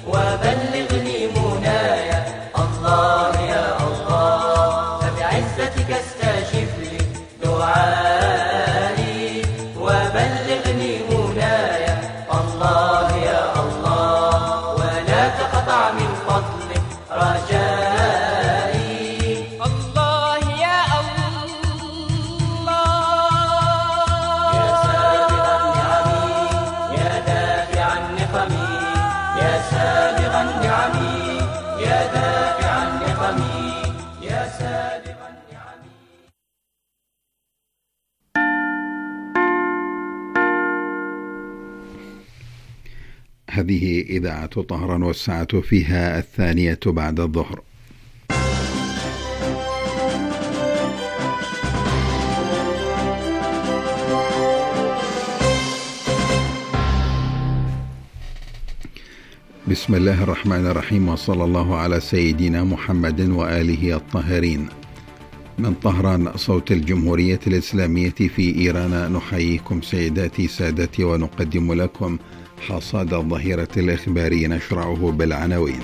وبلغني مناي. الله يا الله فبعزتك استجب لي دعائي وبلغني مناي. الله يا الله ولا تقطع من فضلك رجائي. الله يا الله يا سابغ النعم يا دافع النقم يا سابغ النعم يا دافع النقم يا سابغ النعم. هذه إذاعة طهران والساعة فيها 2:00 بعد الظهر. بسم الله الرحمن الرحيم، وصلى الله على سيدنا محمد وآله الطاهرين. من طهران صوت الجمهورية الإسلامية في إيران نحييكم سيداتي سادتي ونقدم لكم حصاد الظهيرة الإخباري نشرعه بالعناوين.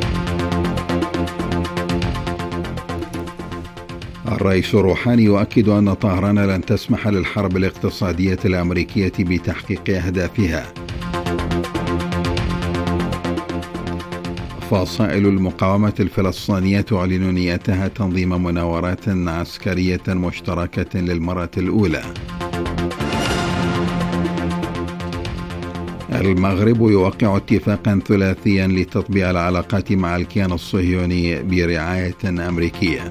الرئيس الروحاني يؤكد أن طهران لن تسمح للحرب الاقتصادية الأمريكية بتحقيق أهدافها. فصائل المقاومة الفلسطينية تعلن نيتها تنظيم مناورات عسكرية مشتركة للمرة الأولى. المغرب يوقع اتفاقا ثلاثيا لتطبيع العلاقات مع الكيان الصهيوني برعاية أمريكية.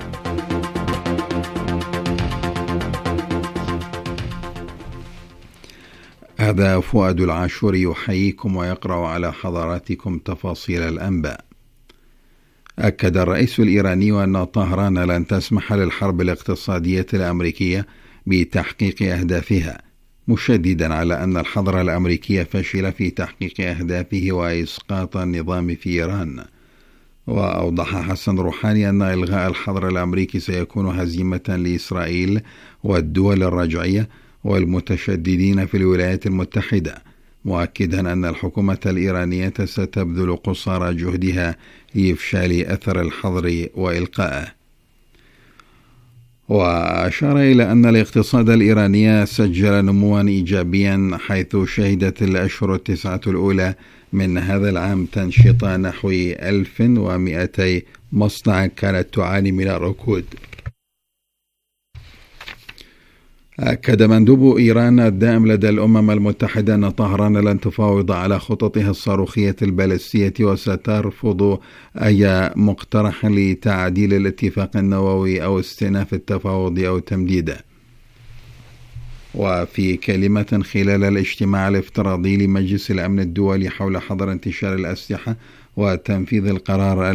هذا فؤاد العاشوري يحييكم ويقرأ على حضراتكم تفاصيل الأنباء. أكد الرئيس الإيراني أن طهران لن تسمح للحرب الاقتصادية الأمريكية بتحقيق أهدافها، مشددا على أن الحظر الأمريكي فشل في تحقيق أهدافه وإسقاط النظام في إيران. وأوضح حسن روحاني أن إلغاء الحظر الأمريكي سيكون هزيمة لإسرائيل والدول الرجعية والمتشددين في الولايات المتحدة، مؤكدا أن الحكومة الإيرانية ستبذل قصارى جهدها لإفشال أثر الحظر وإلقائه. وأشار إلى أن الاقتصاد الإيراني سجل نموا إيجابيا، حيث شهدت الأشهر 9 الأولى من هذا العام تنشيط نحو 1200 مصنع كانت تعاني من الركود. أكد مندوب إيران الدائم لدى الأمم المتحدة أن طهران لن تفاوض على خططها الصاروخية البالستية وسترفض أي مقترح لتعديل الاتفاق النووي أو استئناف التفاوض أو تمديده. وفي كلمة خلال الاجتماع الافتراضي لمجلس الأمن الدولي حول حظر انتشار الأسلحة وتنفيذ القرار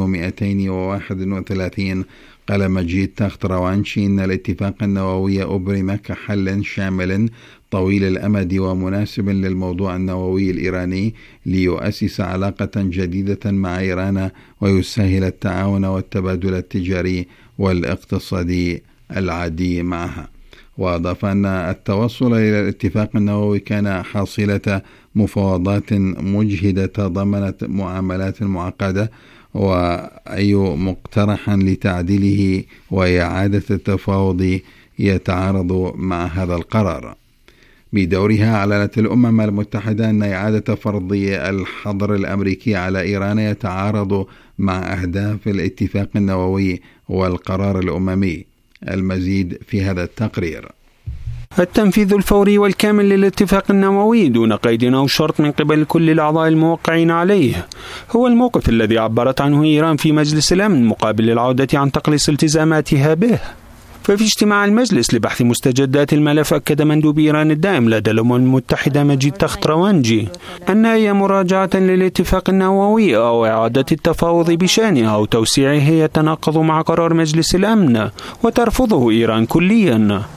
2231، قال مجيد تختروانشي إن الاتفاق النووي أبرم كحل شامل طويل الأمد ومناسب للموضوع النووي الإيراني ليؤسس علاقة جديدة مع إيران ويسهل التعاون والتبادل التجاري والاقتصادي العادي معها. وأضاف أن التوصل إلى الاتفاق النووي كان حاصلة مفاوضات مجهدة تضمنت معاملات معقدة، وأي مقترح لتعديله وإعادة التفاوض يتعارض مع هذا القرار. بدورها أعلنت الأمم المتحدة أن إعادة فرض الحظر الأمريكي على إيران يتعارض مع أهداف الاتفاق النووي والقرار الأممي. المزيد في هذا التقرير. التنفيذ الفوري والكامل للاتفاق النووي دون قيد أو شرط من قبل كل الأعضاء الموقعين عليه هو الموقف الذي عبرت عنه إيران في مجلس الأمن مقابل العودة عن تقليص التزاماتها به. ففي اجتماع المجلس لبحث مستجدات الملف أكد مندوب إيران الدائم لدى الأمم المتحدة مجيد تختروانجي أن أي مراجعة للاتفاق النووي أو إعادة التفاوض بشأنه أو توسيعه يتناقض مع قرار مجلس الأمن وترفضه إيران كليا.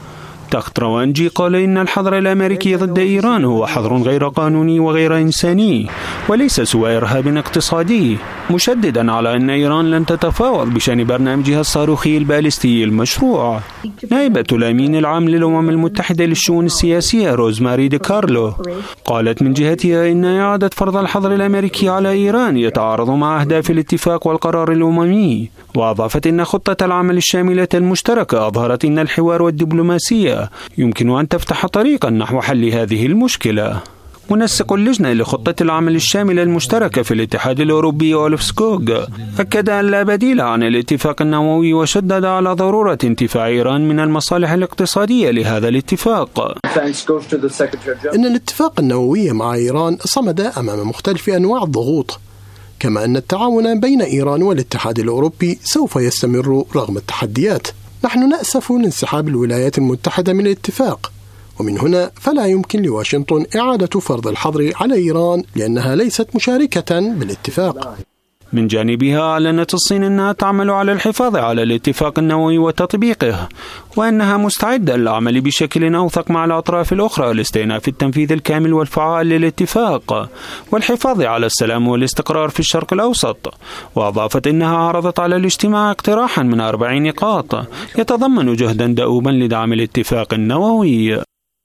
تخت روانجي قال إن الحظر الأمريكي ضد إيران هو حظر غير قانوني وغير إنساني وليس سوى إرهاب اقتصادي، مشددا على أن إيران لن تتفاوض بشأن برنامجها الصاروخي البالستي المشروع. نائبة الأمين العام للأمم المتحدة للشؤون السياسية روزماري دي كارلو قالت من جهتها إن إعادة فرض الحظر الأمريكي على إيران يتعارض مع أهداف الاتفاق والقرار الأممي، وأضافت إن خطة العمل الشاملة المشتركة أظهرت أن الحوار والدبلوماسية يمكن أن تفتح طريقا نحو حل هذه المشكلة. منسق اللجنة لخطة العمل الشاملة المشتركة في الاتحاد الأوروبي أولف سكوغ أكد أن لا بديل عن الاتفاق النووي، وشدد على ضرورة انتفاع إيران من المصالح الاقتصادية لهذا الاتفاق. إن الاتفاق النووي مع إيران صمد أمام مختلف أنواع الضغوط، كما أن التعاون بين إيران والاتحاد الأوروبي سوف يستمر رغم التحديات. نحن نأسف لانسحاب الولايات المتحدة من الاتفاق، ومن هنا فلا يمكن لواشنطن إعادة فرض الحظر على إيران لأنها ليست مشاركة بالاتفاق. من جانبها أعلنت الصين أنها تعمل على الحفاظ على الاتفاق النووي وتطبيقه، وأنها مستعدة للعمل بشكل أوثق مع الأطراف الأخرى لاستئناف التنفيذ الكامل والفعال للاتفاق والحفاظ على السلام والاستقرار في الشرق الأوسط. وأضافت أنها عرضت على الاجتماع اقتراحا من 4 نقاط يتضمن جهدا دؤوبا لدعم الاتفاق النووي.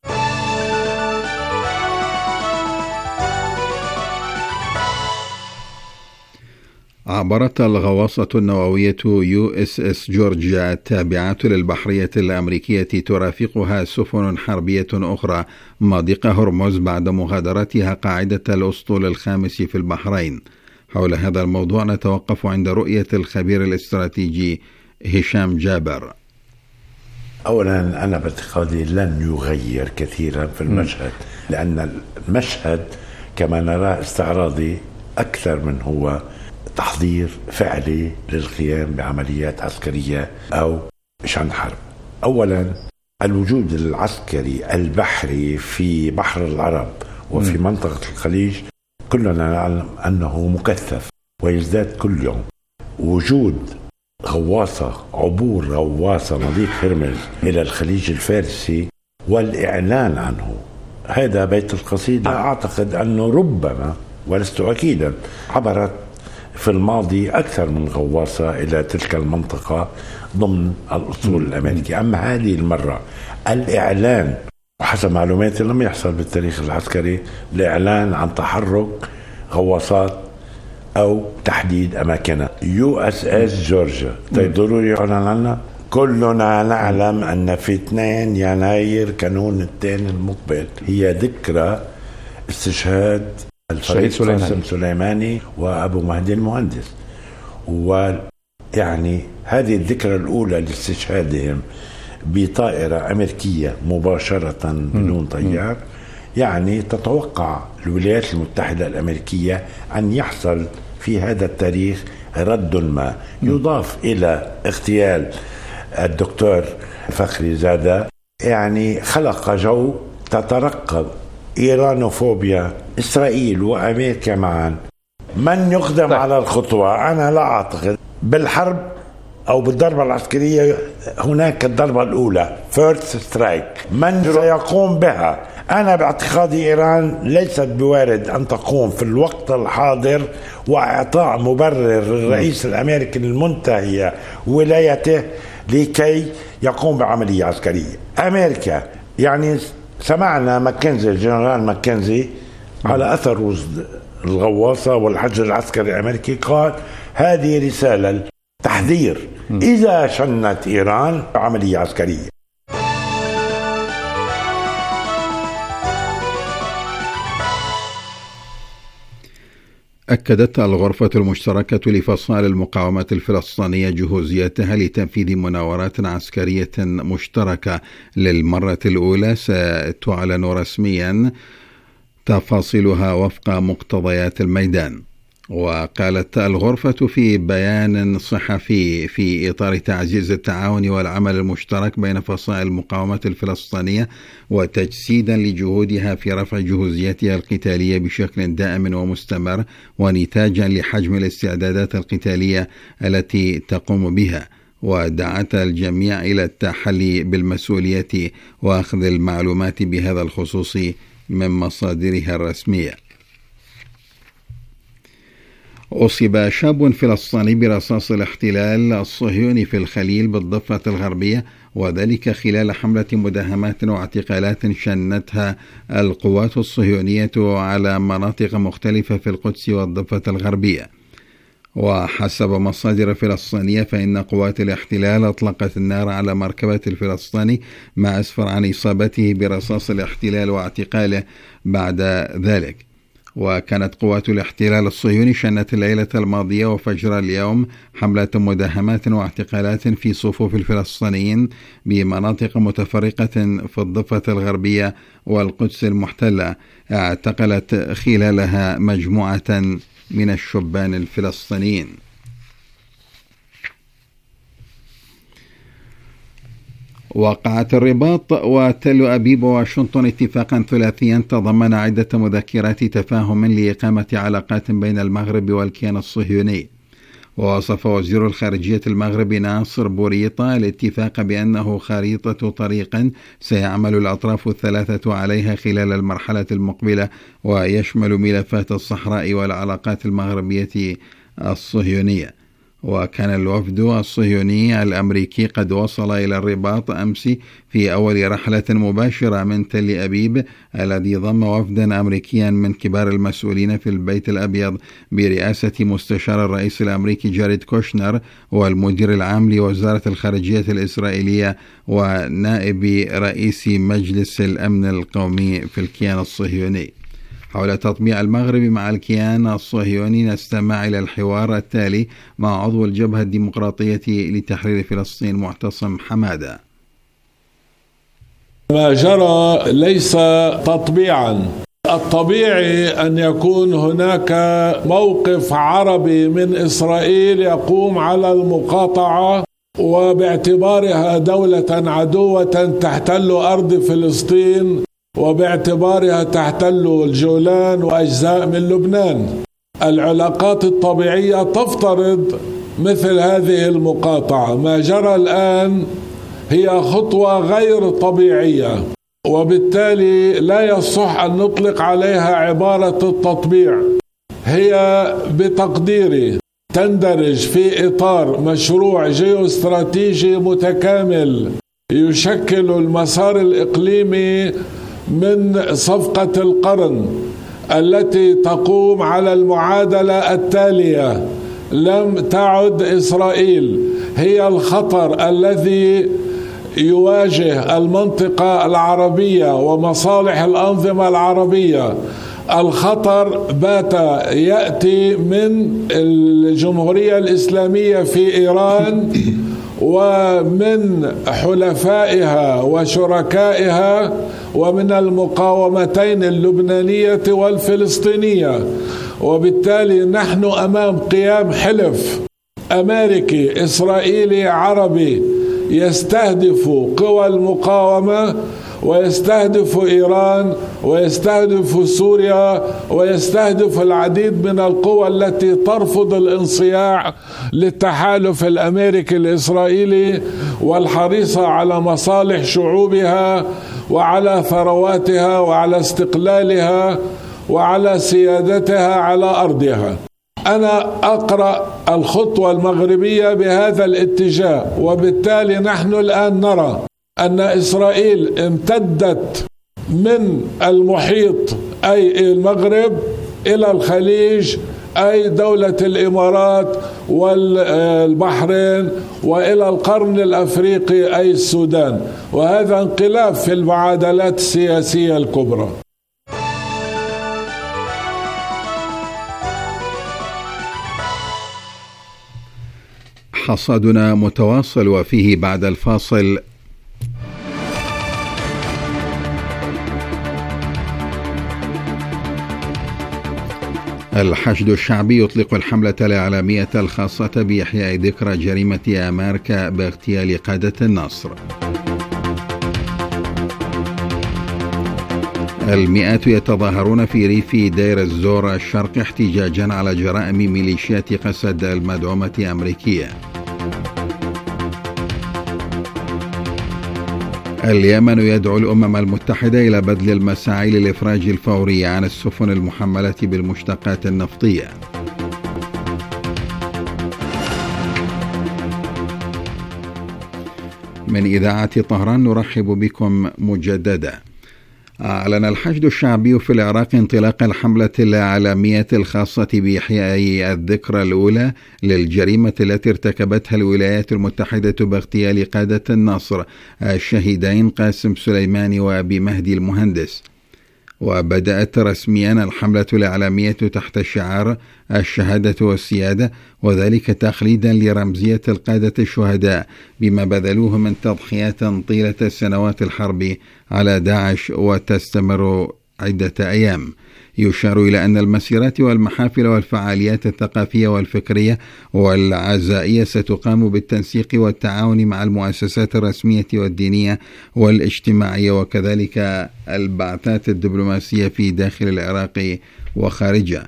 عبرت الغواصة النووية USS جورجيا التابعة للبحرية الأمريكية ترافقها سفن حربية أخرى مضيق هرمز بعد مغادرتها قاعدة الأسطول الخامس في البحرين. حول هذا الموضوع نتوقف عند رؤية الخبير الاستراتيجي هشام جابر. أولا أنا باعتقادي لن يغير كثيرا في المشهد، لأن المشهد كما نراه استعراضي أكثر من هو تحضير فعلي للقيام بعمليات عسكرية أو شن حرب. أولا الوجود العسكري البحري في بحر العرب وفي منطقة الخليج كلنا نعلم أنه مكثف ويزداد كل يوم. وجود غواصة، عبور غواصة مضيق هرمز إلى الخليج الفارسي والإعلان عنه، هذا بيت القصيدة. أعتقد أنه ربما ولست أكيدا عبرت في الماضي أكثر من غواصة إلى تلك المنطقة ضمن الأسطول الأمريكي. أما هذه المرة الإعلان، وحسب معلوماتي لم يحصل بالتاريخ العسكري الإعلان عن تحرك غواصات أو تحديد أماكنها. USS جورجيا طيب ضروري يعلن عنها. كلنا نعلم أن في 2 يناير كانون الثاني المقبل هي ذكرى استشهاد الشهيد سليماني وأبو مهدي المهندس، ويعني هذه الذكرى الأولى لاستشهادهم بطائرة أمريكية مباشرة بدون طيار. يعني تتوقع الولايات المتحدة الأمريكية أن يحصل في هذا التاريخ رد ما، يضاف إلى اغتيال الدكتور فخري زادة، يعني خلق جو تترقب إيرانوفوبيا. إسرائيل وأمريكا معا من يقدم على الخطوة؟ أنا لا أعتقد. بالحرب أو بالضربة العسكرية هناك الضربة الأولى first strike، من سيقوم بها؟ أنا باعتقادي إيران ليست بوارد أن تقوم في الوقت الحاضر وإعطاء مبرر للرئيس الأمريكي المنتهي ولايته لكي يقوم بعملية عسكرية. أمريكا يعني سمعنا ماكنزي، الجنرال ماكنزي على أثر الغواصة والحجر العسكري الأمريكي قال هذه رسالة تحذير إذا شنت إيران عملية عسكرية. أكدت الغرفة المشتركة لفصائل المقاومة الفلسطينية جهوزيتها لتنفيذ مناورات عسكرية مشتركة للمرة الأولى ستعلن رسميا تفاصيلها وفق مقتضيات الميدان. وقالت الغرفة في بيان صحفي في إطار تعزيز التعاون والعمل المشترك بين فصائل المقاومة الفلسطينية وتجسيدا لجهودها في رفع جهوزيتها القتالية بشكل دائم ومستمر ونتاجا لحجم الاستعدادات القتالية التي تقوم بها، ودعت الجميع إلى التحلي بالمسؤولية وأخذ المعلومات بهذا الخصوص من مصادرها الرسمية. أصيب شاب فلسطيني برصاص الاحتلال الصهيوني في الخليل بالضفة الغربية، وذلك خلال حملة مداهمات واعتقالات شنتها القوات الصهيونية على مناطق مختلفة في القدس والضفة الغربية. وحسب مصادر فلسطينية فإن قوات الاحتلال أطلقت النار على مركبة الفلسطيني ما أسفر عن إصابته برصاص الاحتلال واعتقاله بعد ذلك. وكانت قوات الاحتلال الصهيوني شنت الليلة الماضية وفجر اليوم حملة مداهمات واعتقالات في صفوف الفلسطينيين بمناطق متفرقة في الضفة الغربية والقدس المحتلة، اعتقلت خلالها مجموعة من الشبان الفلسطينيين. وقعت الرباط وتل أبيب وواشنطن اتفاقا ثلاثيا تضمن عدة مذكرات تفاهم لإقامة علاقات بين المغرب والكيان الصهيوني. ووصف وزير الخارجية المغربي ناصر بوريطة الاتفاق بأنه خريطة طريق سيعمل الأطراف الثلاثة عليها خلال المرحلة المقبلة، ويشمل ملفات الصحراء والعلاقات المغربية الصهيونية. وكان الوفد الصهيوني الأمريكي قد وصل إلى الرباط أمس في أول رحلة مباشرة من تل أبيب، الذي ضم وفدا أمريكيا من كبار المسؤولين في البيت الأبيض برئاسة مستشار الرئيس الأمريكي جاريد كوشنر والمدير العام لوزارة الخارجية الإسرائيلية ونائب رئيس مجلس الأمن القومي في الكيان الصهيوني. حول تطبيع المغرب مع الكيان الصهيوني نستمع إلى الحوار التالي مع عضو الجبهة الديمقراطية لتحرير فلسطين معتصم حمادة. ما جرى ليس تطبيعا. الطبيعي أن يكون هناك موقف عربي من إسرائيل يقوم على المقاطعة، وباعتبارها دولة عدوة تحتل أرض فلسطين، وباعتبارها تحتل الجولان وأجزاء من لبنان. العلاقات الطبيعية تفترض مثل هذه المقاطعة. ما جرى الآن هي خطوة غير طبيعية، وبالتالي لا يصح أن نطلق عليها عبارة التطبيع. هي بتقديري تندرج في إطار مشروع جيوستراتيجي متكامل يشكل المسار الإقليمي من صفقة القرن التي تقوم على المعادلة التالية: لم تعد إسرائيل هي الخطر الذي يواجه المنطقة العربية ومصالح الأنظمة العربية. الخطر بات يأتي من الجمهورية الإسلامية في إيران ومن حلفائها وشركائها ومن المقاومتين اللبنانية والفلسطينية. وبالتالي نحن أمام قيام حلف أمريكي إسرائيلي عربي يستهدف قوى المقاومة، ويستهدف إيران، ويستهدف سوريا، ويستهدف العديد من القوى التي ترفض الانصياع للتحالف الأمريكي الإسرائيلي والحريصة على مصالح شعوبها وعلى ثرواتها وعلى استقلالها وعلى سيادتها على أرضها. أنا أقرأ الخطوة المغربية بهذا الاتجاه، وبالتالي نحن الآن نرى أن إسرائيل امتدت من المحيط أي المغرب إلى الخليج أي دولة الإمارات والبحرين وإلى القرن الأفريقي أي السودان، وهذا انقلاب في المعادلات السياسية الكبرى. حصادنا متواصل وفيه بعد الفاصل الحشد الشعبي يطلق الحملة الإعلامية الخاصة بإحياء ذكرى جريمة أمريكا باغتيال قادة النصر. المئات يتظاهرون في ريف دير الزور الشرق احتجاجا على جرائم ميليشيات قسد المدعومة أمريكية. اليمن يدعو الأمم المتحدة إلى بذل المساعي للإفراج الفوري عن السفن المحملة بالمشتقات النفطية. من إذاعة طهران نرحب بكم مجددا. أعلن الحشد الشعبي في العراق انطلاق الحملة الإعلامية الخاصة بإحياء الذكرى الأولى للجريمة التي ارتكبتها الولايات المتحدة باغتيال قادة النصر الشهيدين قاسم سليماني وأبي مهدي المهندس. وبدأت رسميا الحملة الإعلامية تحت شعار الشهادة والسيادة، وذلك تخليدا لرمزية القادة الشهداء بما بذلوه من تضحيات طيلة سنوات الحرب على داعش وتستمر عدة أيام. يشار إلى أن المسيرات والمحافل والفعاليات الثقافية والفكرية والعزائية ستقام بالتنسيق والتعاون مع المؤسسات الرسمية والدينية والاجتماعية، وكذلك البعثات الدبلوماسية في داخل العراق وخارجه.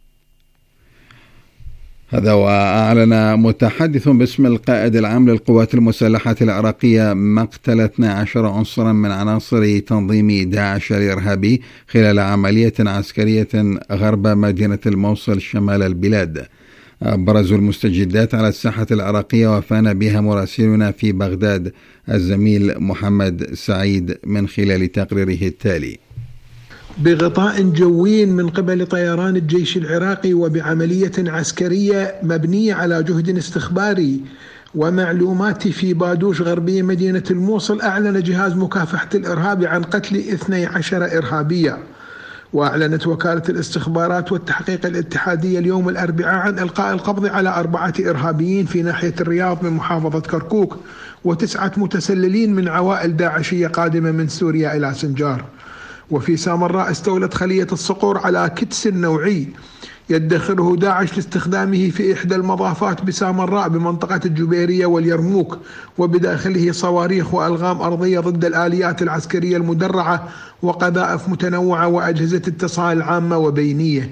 هذا وأعلن متحدث باسم القائد العام للقوات المسلحة العراقية مقتل 12 عنصرا من عناصر تنظيم داعش الإرهابي خلال عملية عسكرية غرب مدينة الموصل شمال البلاد. أبرز المستجدات على الساحة العراقية وفانا بها مراسلنا في بغداد الزميل محمد سعيد من خلال تقريره التالي. بغطاء جوي من قبل طيران الجيش العراقي وبعملية عسكرية مبنية على جهد استخباري ومعلومات في بادوش غربية مدينة الموصل، أعلن جهاز مكافحة الإرهاب عن قتل 12 إرهابيا. وأعلنت وكالة الاستخبارات والتحقيق الاتحادية اليوم الأربعاء عن إلقاء القبض على 4 إرهابيين في ناحية الرياض من محافظة كركوك و9 متسللين من عوائل داعشية قادمة من سوريا إلى سنجار. وفي سامراء استولت خلية الصقور على كدس نوعي يدخره داعش لاستخدامه في إحدى المضافات بسامراء بمنطقة الجبيرية واليرموك، وبداخله صواريخ وألغام أرضية ضد الآليات العسكرية المدرعة وقذائف متنوعة وأجهزة اتصال عامة وبينية.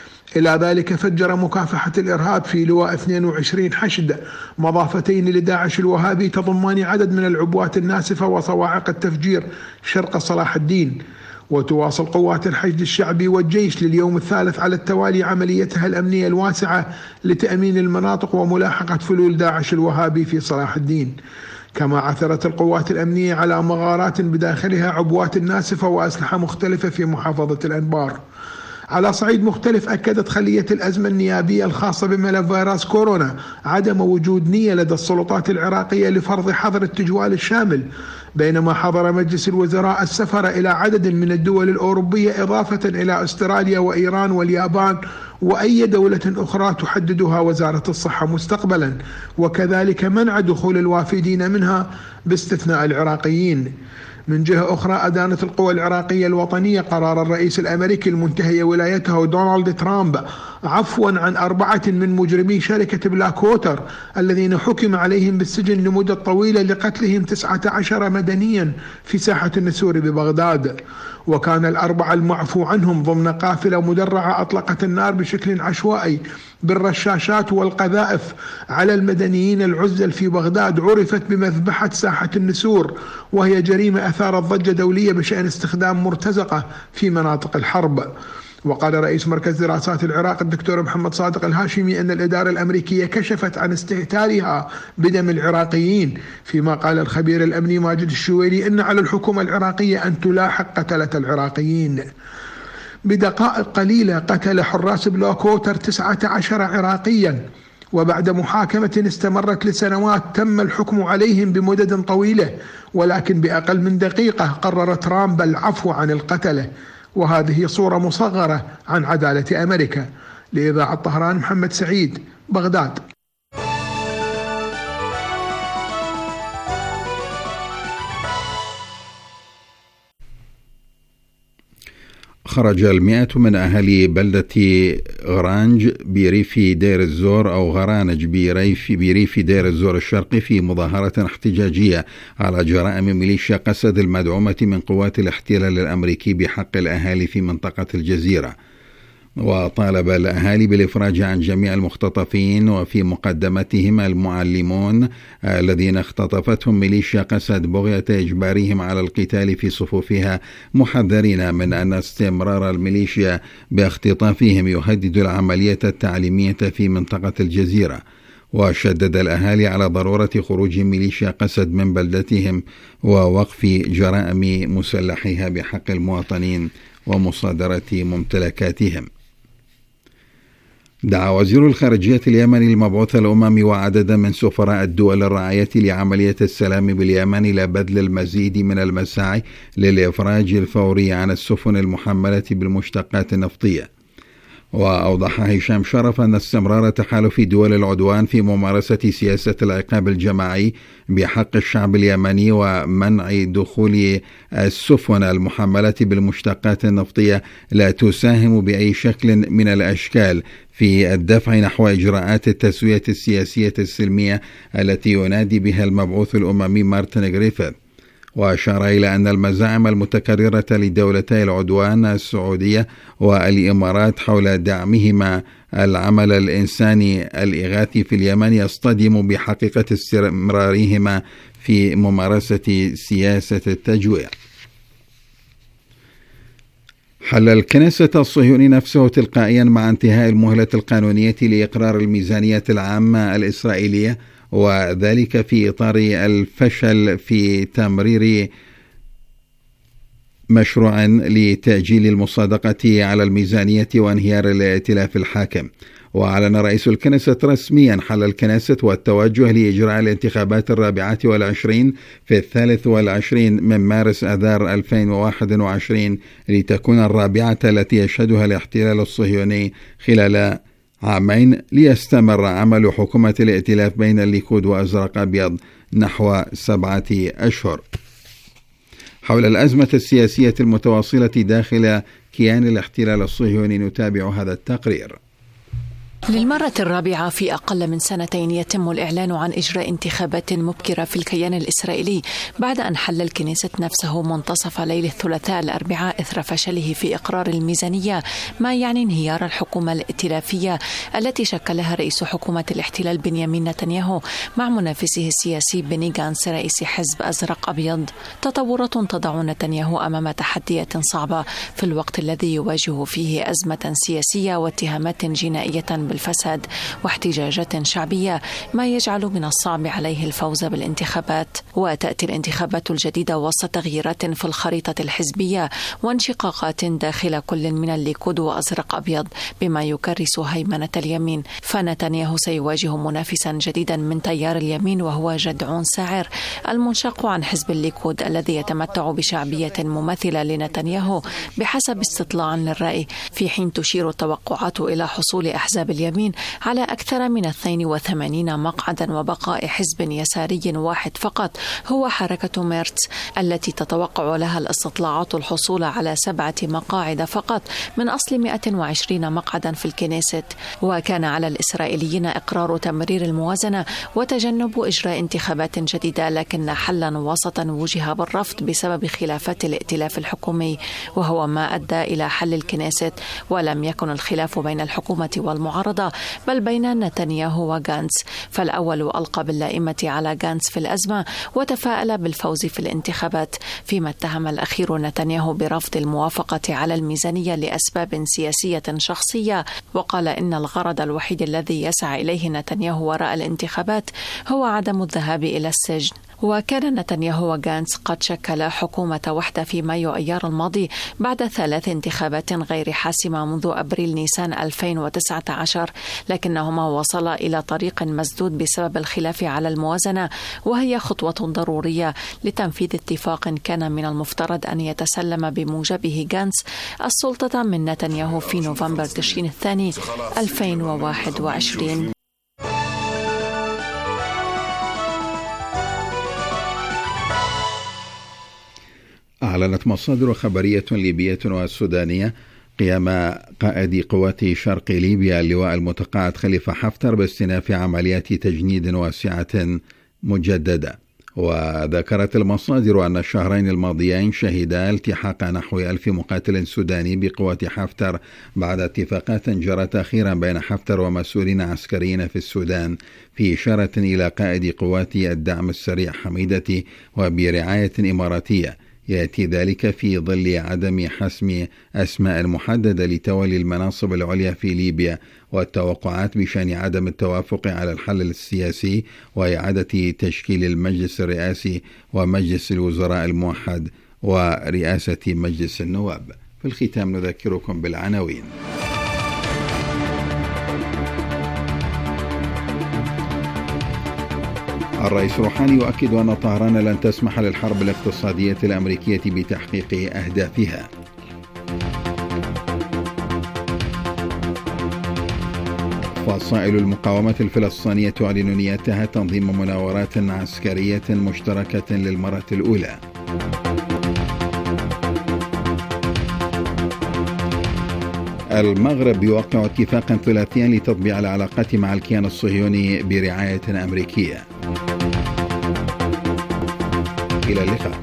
إلى ذلك فجر مكافحة الإرهاب في لواء 22 حشد مضافتين لداعش الوهابي تضمان عدد من العبوات الناسفة وصواعق التفجير شرق صلاح الدين. وتواصل قوات الحشد الشعبي والجيش لليوم الثالث على التوالي عمليتها الأمنية الواسعة لتأمين المناطق وملاحقة فلول داعش الوهابي في صلاح الدين. كما عثرت القوات الأمنية على مغارات بداخلها عبوات ناسفة وأسلحة مختلفة في محافظة الأنبار. على صعيد مختلف أكدت خلية الأزمة النيابية الخاصة بملف فيروس كورونا عدم وجود نية لدى السلطات العراقية لفرض حظر التجوال الشامل، بينما حظر مجلس الوزراء السفر إلى عدد من الدول الأوروبية إضافة إلى أستراليا وإيران واليابان وأي دولة أخرى تحددها وزارة الصحة مستقبلا، وكذلك منع دخول الوافدين منها باستثناء العراقيين. من جهة أخرى أدانت القوى العراقية الوطنية قرار الرئيس الأمريكي المنتهي ولايته دونالد ترامب عفوا عن 4 من مجرمي شركة بلاك ووتر الذين حكم عليهم بالسجن لمدة طويلة لقتلهم 19 مدنيا في ساحة النسور ببغداد. وكان ال4 المعفو عنهم ضمن قافلة مدرعة أطلقت النار بشكل عشوائي بالرشاشات والقذائف على المدنيين العزل في بغداد، عرفت بمذبحة ساحة النسور، وهي جريمة أثارت ضجة دولية بشأن استخدام مرتزقة في مناطق الحرب. وقال رئيس مركز دراسات العراق الدكتور محمد صادق الهاشمي أن الإدارة الأمريكية كشفت عن استهتارها بدم العراقيين، فيما قال الخبير الأمني ماجد الشويري أن على الحكومة العراقية أن تلاحق قتلة العراقيين. بدقائق قليلة قتل حراس بلاك ووتر 19 عراقيا، وبعد محاكمة استمرت لسنوات تم الحكم عليهم بمدد طويلة، ولكن بأقل من دقيقة قرر ترامب العفو عن القتلة. وهذه صورة مصغرة عن عدالة أمريكا. لإذاعة طهران محمد سعيد، بغداد. خرج 100 من أهالي بلدة غرانج بريف دير الزور أو غرانج بريف دير الزور الشرقي في مظاهرة احتجاجية على جرائم ميليشيا قسد المدعومة من قوات الاحتلال الأمريكي بحق الأهالي في منطقة الجزيرة. وطالب الأهالي بالإفراج عن جميع المختطفين وفي مقدمتهم المعلمون الذين اختطفتهم ميليشيا قسد بغية إجبارهم على القتال في صفوفها، محذرين من أن استمرار الميليشيا باختطافهم يهدد العملية التعليمية في منطقة الجزيرة. وشدد الأهالي على ضرورة خروج ميليشيا قسد من بلدتهم ووقف جرائم مسلحيها بحق المواطنين ومصادرة ممتلكاتهم. دعا وزير الخارجية اليمني المبعوث الأممي وعددا من سفراء الدول الراعية لعملية السلام باليمن إلى بذل المزيد من المساعي للإفراج الفوري عن السفن المحملة بالمشتقات النفطية. وأوضح هشام شرف أن استمرار تحالف دول العدوان في ممارسة سياسة العقاب الجماعي بحق الشعب اليمني ومنع دخول السفن المحملة بالمشتقات النفطية لا تساهم بأي شكل من الأشكال في الدفع نحو إجراءات التسوية السياسية السلمية التي ينادي بها المبعوث الأممي مارتن غريفيث. وأشار إلى أن المزاعم المتكررة لدولتي العدوان السعودية والإمارات حول دعمهما العمل الإنساني الإغاثي في اليمن يصطدم بحقيقة استمرارهما في ممارسة سياسة التجويع. حل الكنيسة الصهيوني نفسه تلقائيا مع انتهاء المهلة القانونية لإقرار الميزانية العامة الإسرائيلية، وذلك في إطار الفشل في تمرير مشروع لتأجيل المصادقة على الميزانية وانهيار الائتلاف الحاكم. وأعلن رئيس الكنيسة رسميا حل الكنيسة والتوجه لإجراء الانتخابات 24 في 23 من مارس آذار 2021 لتكون الرابعة التي يشهدها الاحتلال الصهيوني خلال عامين، ليستمر عمل حكومة الائتلاف بين الليكود وأزرق أبيض نحو 7 أشهر. حول الأزمة السياسية المتواصلة داخل كيان الاحتلال الصهيوني نتابع هذا التقرير. للمرة الرابعة في أقل من سنتين يتم الإعلان عن إجراء انتخابات مبكرة في الكيان الإسرائيلي بعد أن حل الكنيسة نفسه منتصف ليل الثلاثاء الأربعاء إثر فشله في إقرار الميزانية، ما يعني انهيار الحكومة الائتلافية التي شكلها رئيس حكومة الاحتلال بنيامين نتنياهو مع منافسه السياسي بني غانتس رئيس حزب أزرق أبيض. تطورات تضع نتنياهو أمام تحديات صعبة في الوقت الذي يواجه فيه أزمة سياسية واتهامات جنائية بالفساد واحتجاجات شعبية، ما يجعل من الصعب عليه الفوز بالانتخابات. وتأتي الانتخابات الجديدة وسط تغييرات في الخريطة الحزبية وانشقاقات داخل كل من الليكود وأزرق أبيض بما يكرس هيمنة اليمين. فنتنياهو سيواجه منافسا جديدا من تيار اليمين وهو جدعون ساعر المنشق عن حزب الليكود الذي يتمتع بشعبية مماثلة لنتنياهو بحسب استطلاع للرأي، في حين تشير التوقعات إلى حصول أحزاب اليمين على أكثر من 82 مقعدا وبقاء حزب يساري واحد فقط هو حركة ميرتس التي تتوقع لها الاستطلاعات الحصول على 7 مقاعد فقط من أصل 120 مقعدا في الكنيست. وكان على الإسرائيليين إقرار تمرير الموازنة وتجنب إجراء انتخابات جديدة، لكن حلا وسطا وجه بالرفض بسبب خلافات الائتلاف الحكومي، وهو ما أدى إلى حل الكنيست. ولم يكن الخلاف بين الحكومة والمعارضة بل بين نتنياهو وغانتس، فالأول ألقى باللائمة على غانتس في الأزمة وتفاءل بالفوز في الانتخابات، فيما اتهم الأخير نتنياهو برفض الموافقة على الميزانية لأسباب سياسية شخصية، وقال إن الغرض الوحيد الذي يسعى إليه نتنياهو وراء الانتخابات هو عدم الذهاب إلى السجن. وكان نتنياهو وغانتس قد شكل حكومة وحدة في مايو أيار الماضي بعد 3 انتخابات غير حاسمة منذ أبريل نيسان 2019، لكنهما وصلا إلى طريق مسدود بسبب الخلاف على الموازنة، وهي خطوة ضرورية لتنفيذ اتفاق كان من المفترض أن يتسلم بموجبه غانتس السلطة من نتنياهو في نوفمبر تشرين الثاني 2021. أعلنت مصادر خبرية ليبية وسودانية قيام قائد قوات شرق ليبيا اللواء المتقاعد خليفة حفتر باستئناف عمليات تجنيد واسعة مجددة. وذكرت المصادر أن الشهرين الماضيين شهدا التحاق نحو 1000 مقاتل سوداني بقوات حفتر بعد اتفاقات جرت أخيرا بين حفتر ومسؤولين عسكريين في السودان في إشارة إلى قائد قوات الدعم السريع حميدة وبرعاية إماراتية. يأتي ذلك في ظل عدم حسم أسماء محددة لتولي المناصب العليا في ليبيا، والتوقعات بشأن عدم التوافق على الحل السياسي وإعادة تشكيل المجلس الرئاسي ومجلس الوزراء الموحد ورئاسة مجلس النواب. في الختام نذكركم بالعناوين. الرئيس روحاني يؤكد أن طهران لن تسمح للحرب الاقتصادية الأمريكية بتحقيق أهدافها. فصائل المقاومة الفلسطينية تعلن نيتها تنظيم مناورات عسكرية مشتركة للمرة الأولى. المغرب يوقع اتفاقا ثلاثيا لتطبيع العلاقات مع الكيان الصهيوني برعاية أمريكية. إلى اللقاء.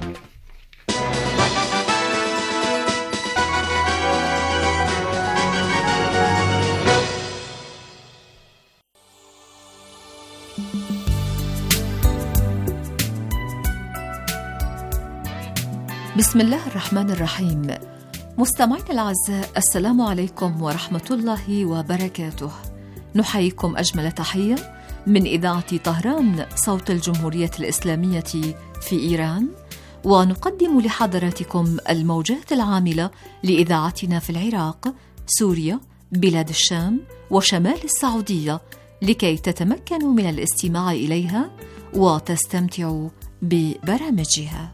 بسم الله الرحمن الرحيم. مستمعينا الأعزاء، السلام عليكم ورحمة الله وبركاته. نحييكم أجمل تحية من إذاعة طهران صوت الجمهورية الإسلامية في إيران، ونقدم لحضراتكم الموجات العاملة لإذاعتنا في العراق، سوريا، بلاد الشام وشمال السعودية، لكي تتمكنوا من الاستماع إليها وتستمتعوا ببرامجها.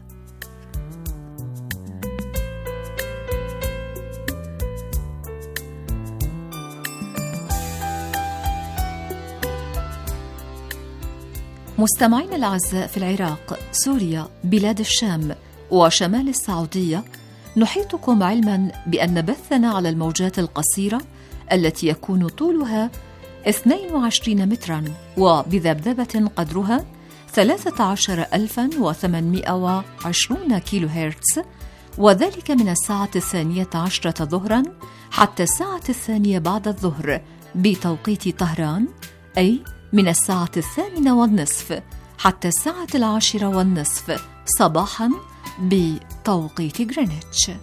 مستمعينا الأعزاء، في العراق، سوريا، بلاد الشام وشمال السعودية، نحيطكم علما بأن بثنا على الموجات القصيرة التي يكون طولها 22 مترا وبذبذبة قدرها 13820 كيلو هرتز، وذلك من الساعة 12 ظهرا حتى الساعة 2 بعد الظهر بتوقيت طهران، أي من الساعة 8:30 حتى الساعة 10:30 صباحا بتوقيت غرينتش.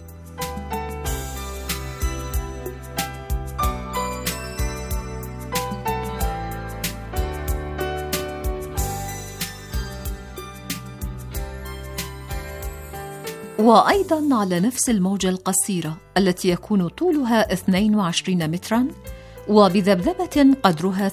وأيضا على نفس الموجة القصيرة التي يكون طولها 22 مترا وبذبذبة قدرها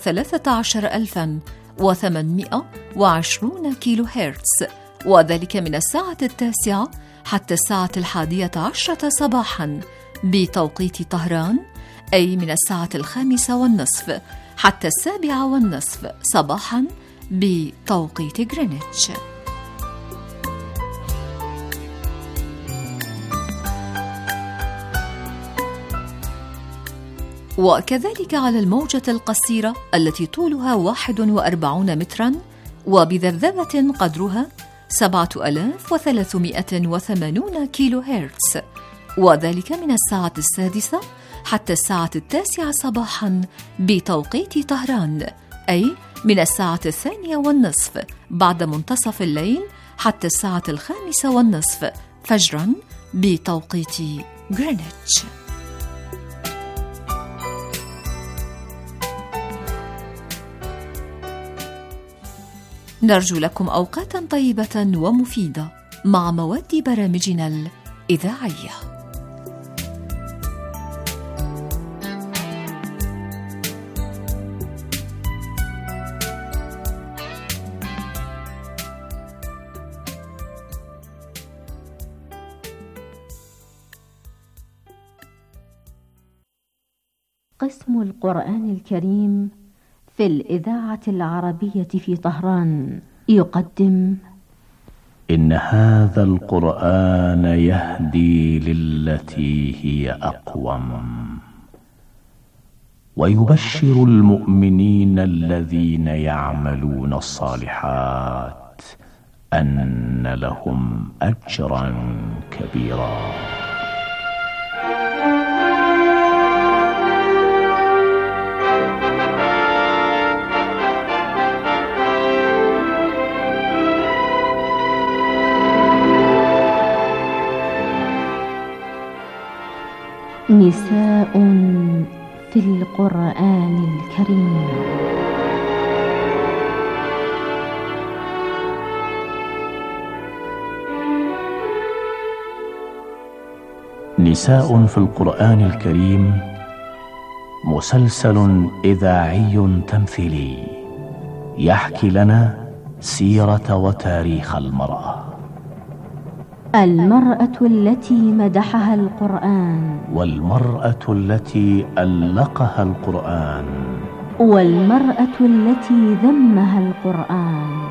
13820 كيلو هرتز، وذلك من الساعة 9 حتى الساعة 11 صباحا بتوقيت طهران، أي من الساعة 5:30 حتى 7:30 صباحا بتوقيت غرينتش. وكذلك على الموجة القصيرة التي طولها 41 مترا وبذبذبة قدرها 7380 كيلو هرتز، وذلك من الساعة 6 حتى الساعة 9 صباحا بتوقيت طهران، أي من الساعة 2:30 بعد منتصف الليل حتى الساعة 5:30 فجرا بتوقيت غرينتش. نرجو لكم أوقاتا طيبة ومفيدة مع مواد برامجنا الإذاعية. قسم القرآن الكريم في الإذاعة العربية في طهران يقدم: إن هذا القرآن يهدي للتي هي أقوم، ويبشر المؤمنين الذين يعملون الصالحات أن لهم أجرا كبيرا. نساء في القرآن الكريم. نساء في القرآن الكريم مسلسل إذاعي تمثيلي يحكي لنا سيرة وتاريخ المرأة التي مدحها القرآن، والمرأة التي ألقها القرآن، والمرأة التي ذمها القرآن.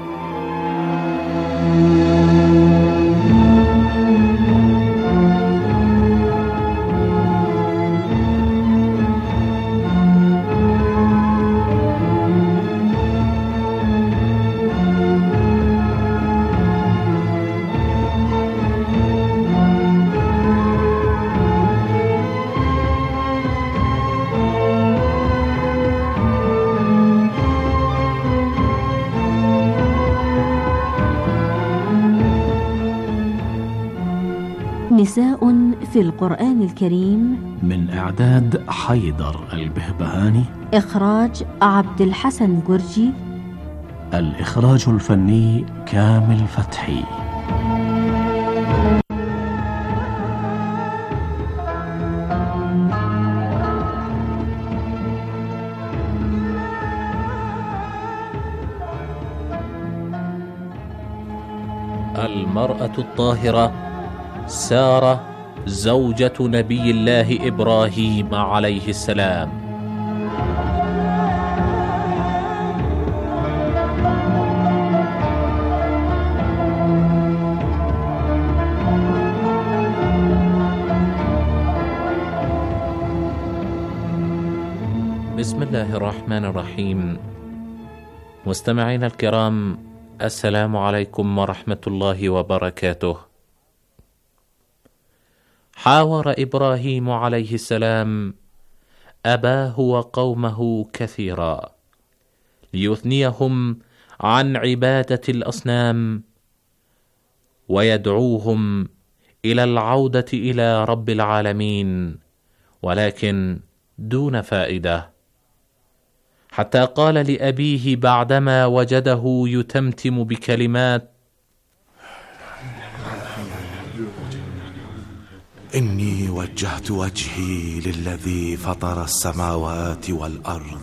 نساء في القرآن الكريم، من إعداد حيدر البهبهاني، إخراج عبد الحسن جرجي، الإخراج الفني كامل فتحي. المرأة الطاهرة سارة زوجة نبي الله إبراهيم عليه السلام. بسم الله الرحمن الرحيم. مستمعينا الكرام، السلام عليكم ورحمة الله وبركاته. حاور إبراهيم عليه السلام أباه وقومه كثيرا ليثنيهم عن عبادة الأصنام ويدعوهم إلى العودة إلى رب العالمين، ولكن دون فائدة، حتى قال لأبيه بعدما وجده يتمتم بكلمات: إني وجهت وجهي للذي فطر السماوات والأرض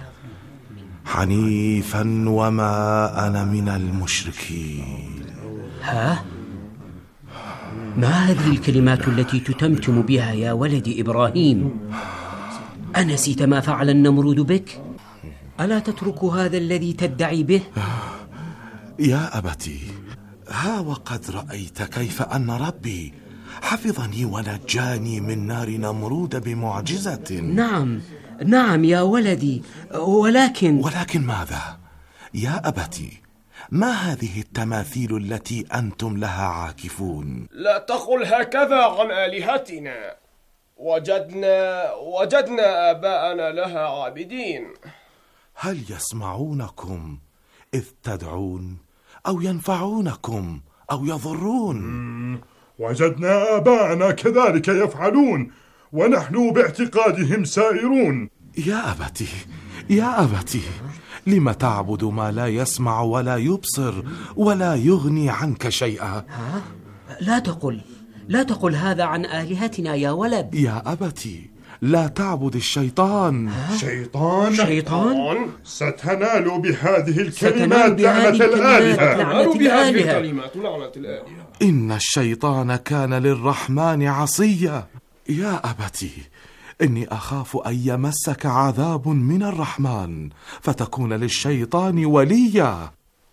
حنيفا وما أنا من المشركين. ها؟ ما هذه الكلمات التي تتمتم بها يا ولدي إبراهيم؟ أنسيت ما فعل النمرود بك؟ ألا تترك هذا الذي تدعي به؟ يا أبتي، ها وقد رأيت كيف أن ربي حفظني ونجاني من نار نمرود بمعجزة. نعم يا ولدي، ولكن ماذا؟ يا أبتي، ما هذه التماثيل التي أنتم لها عاكفون؟ لا تقل هكذا عن آلهتنا. وجدنا آباءنا لها عابدين. هل يسمعونكم إذ تدعون أو ينفعونكم أو يضرون؟ وجدنا آباءنا كذلك يفعلون، ونحن باعتقادهم سائرون. يا أبتي، لم تعبد ما لا يسمع ولا يبصر ولا يغني عنك شيئا؟ لا تقل هذا عن آلهتنا يا ولد. يا أبتي، لا تعبد الشيطان. شيطان؟ ستنال بهذه الكلمات لعنة الآلهة. إن الشيطان كان للرحمن عصيا. يا أبتي، إني أخاف أن يمسك عذاب من الرحمن فتكون للشيطان وليا.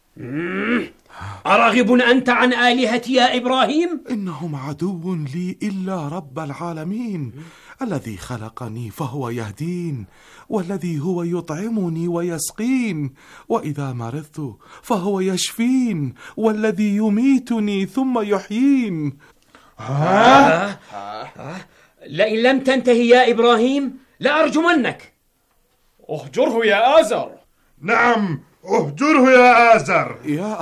أراغب أنت عن آلهتي يا إبراهيم؟ إنهم عدو لي إلا رب العالمين الذي خلقني فهو يهدين، والذي هو يطعمني ويسقين، وإذا مرضت فهو يشفين، والذي يميتني ثم يحيين. لئن لم تنتهي يا إبراهيم لأرجمنك. اهجره يا آزر. نعم، اهجره يا آزر.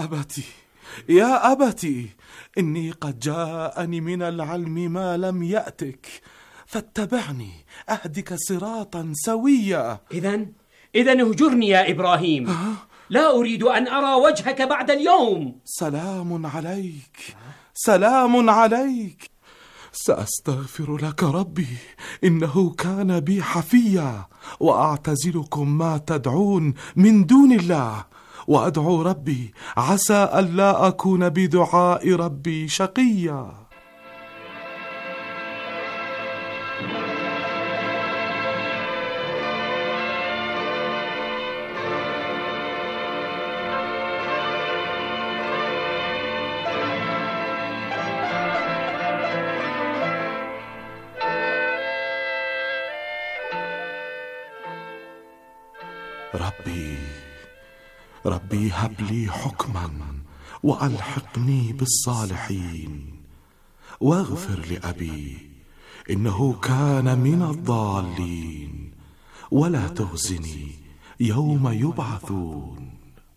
يا أبتي، إني قد جاءني من العلم ما لم يأتك، فاتبعني أهدك صراطا سويا. إذن اهجرني يا إبراهيم. لا أريد أن أرى وجهك بعد اليوم. سلام عليك، سلام عليك. سأستغفر لك ربي، إنه كان بي حفيا، وأعتزلكم ما تدعون من دون الله، وأدعو ربي عسى ألا أكون بدعاء ربي شقيا. ربي هب لي حكما وألحقني بالصالحين، واغفر لأبي إنه كان من الضالين، ولا تخزني يوم يبعثون.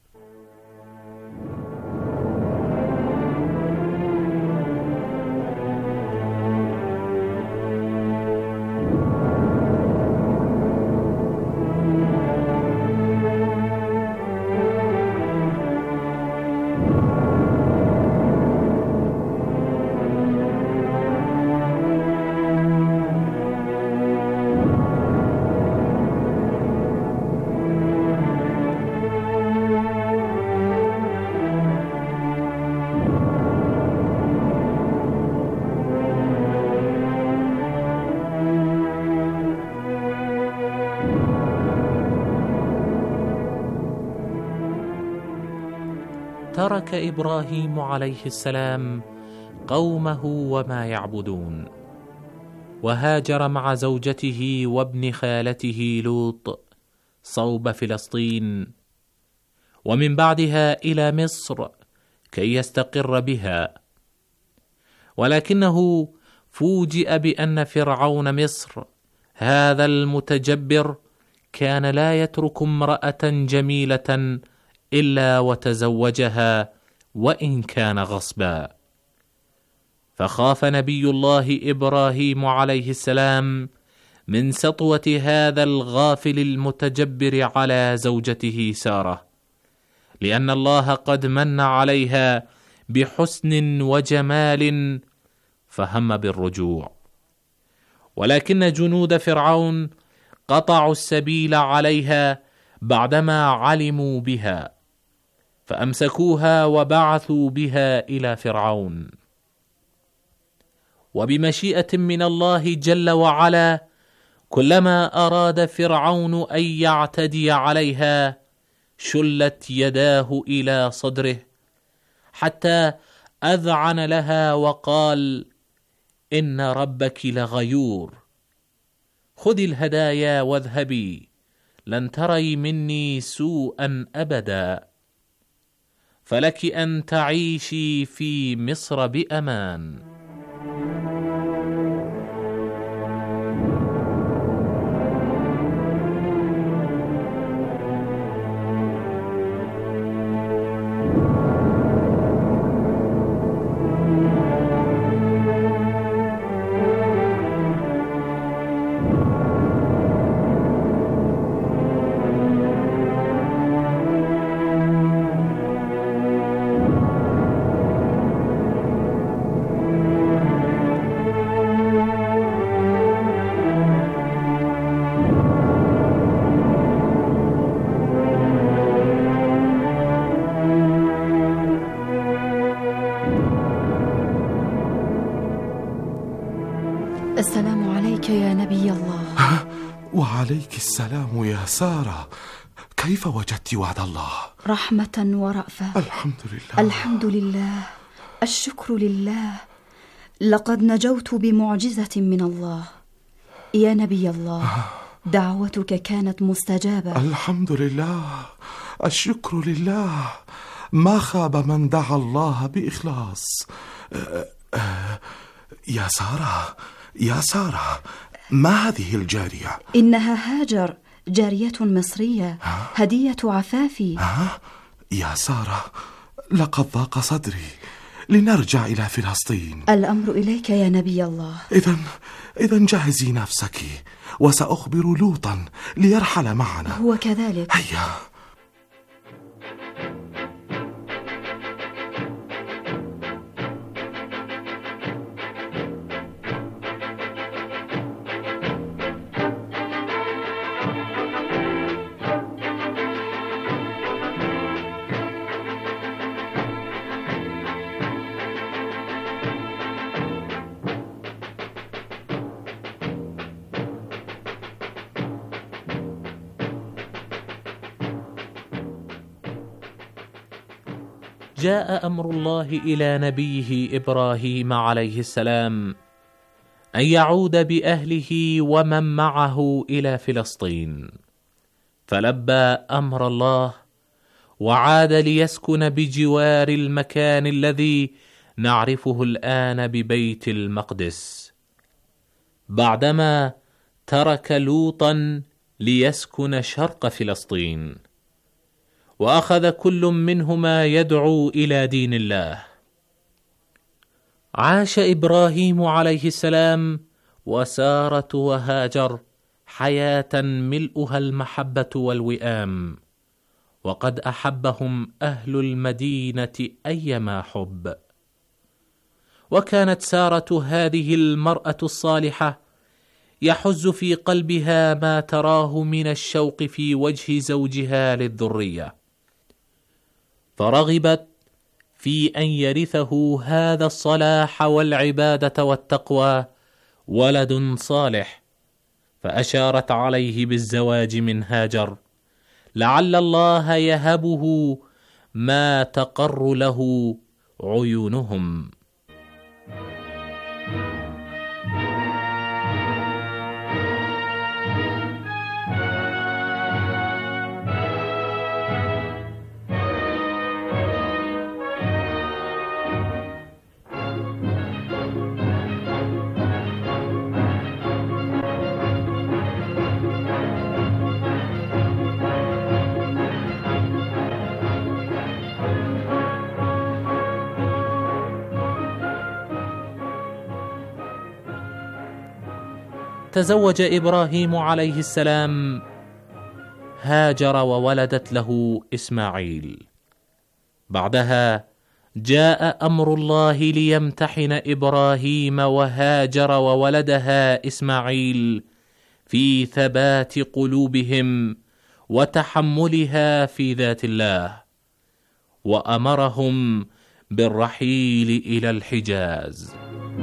ترك إبراهيم عليه السلام قومه وما يعبدون، وهاجر مع زوجته وابن خالته لوط صوب فلسطين، ومن بعدها إلى مصر كي يستقر بها. ولكنه فوجئ بأن فرعون مصر هذا المتجبر كان لا يترك امرأة جميلة إلا وتزوجها وإن كان غصبا. فخاف نبي الله إبراهيم عليه السلام من سطوة هذا الغافل المتجبر على زوجته سارة، لأن الله قد من عليها بحسن وجمال، فهم بالرجوع. ولكن جنود فرعون قطعوا السبيل عليها بعدما علموا بها، فأمسكوها وبعثوا بها إلى فرعون. وبمشيئة من الله جل وعلا كلما أراد فرعون أن يعتدي عليها شلت يداه إلى صدره، حتى أذعن لها وقال: إن ربك لغيور، خذي الهدايا واذهبي، لن تري مني سوءا أبدا، فلك أن تعيشي في مصر بأمان. السلام عليك يا نبي الله. وعليك السلام يا سارة، كيف وجدت وعد الله؟ رحمة ورأفة. الحمد لله. الحمد لله، الشكر لله. لقد نجوت بمعجزة من الله. يا نبي الله، دعوتك كانت مستجابة. الحمد لله، الشكر لله، ما خاب من دعا الله بإخلاص. يا سارة، يا سارة، ما هذه الجارية؟ إنها هاجر، جارية مصرية، هدية عفافي. يا سارة، لقد ضاق صدري، لنرجع إلى فلسطين. الأمر إليك يا نبي الله. إذن جهزي نفسك، وسأخبر لوطا ليرحل معنا. هو كذلك. هيا. جاء أمر الله إلى نبيه إبراهيم عليه السلام أن يعود بأهله ومن معه إلى فلسطين، فلبى أمر الله وعاد ليسكن بجوار المكان الذي نعرفه الآن ببيت المقدس، بعدما ترك لوطا ليسكن شرق فلسطين، وأخذ كل منهما يدعو إلى دين الله. عاش إبراهيم عليه السلام وسارة وهاجر حياة ملؤها المحبة والوئام، وقد أحبهم أهل المدينة أيما حب. وكانت سارة هذه المرأة الصالحة يحز في قلبها ما تراه من الشوق في وجه زوجها للذرية، فرغبت في أن يرثه هذا الصلاح والعبادة والتقوى ولد صالح، فأشارت عليه بالزواج من هاجر، لعل الله يهبه ما تقر له عيونهم. تزوج إبراهيم عليه السلام هاجر وولدت له إسماعيل. بعدها جاء أمر الله ليمتحن إبراهيم وهاجر وولدها إسماعيل في ثبات قلوبهم وتحملها في ذات الله، وأمرهم بالرحيل إلى الحجاز.